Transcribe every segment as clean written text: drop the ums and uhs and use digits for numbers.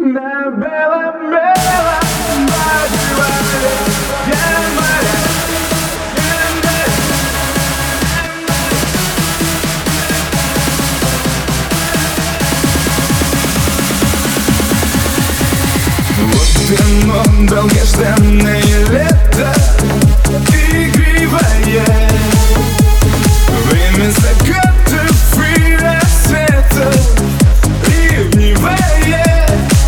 На белом-белом покрывале января. Вот оно, долгожданное лето, игривое, время закатов и рассветов, ливневое.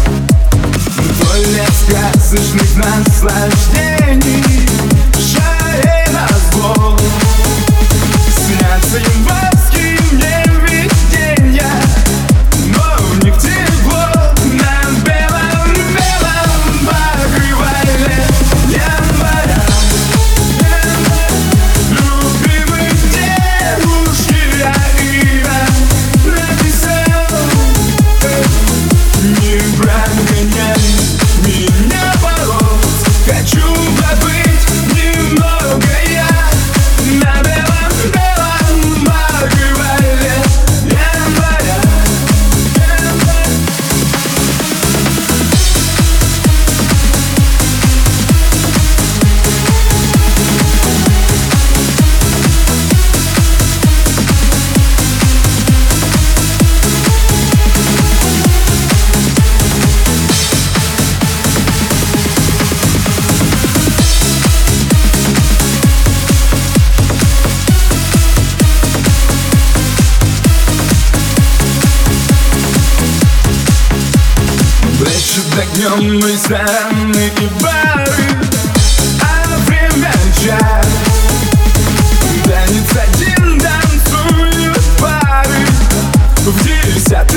Доля сказочных наслаждений в шаре разбор. Снятся январские мне видения, но в них тепло. На белом-белом покрывале января. Любимой девушке я Ира написал: не прогоняй меня порог, хочу побыть немного я. На белом-белом покрывале января. Блещут огнем рестораны и бары, а время час. Танец один, танцуют пары в 10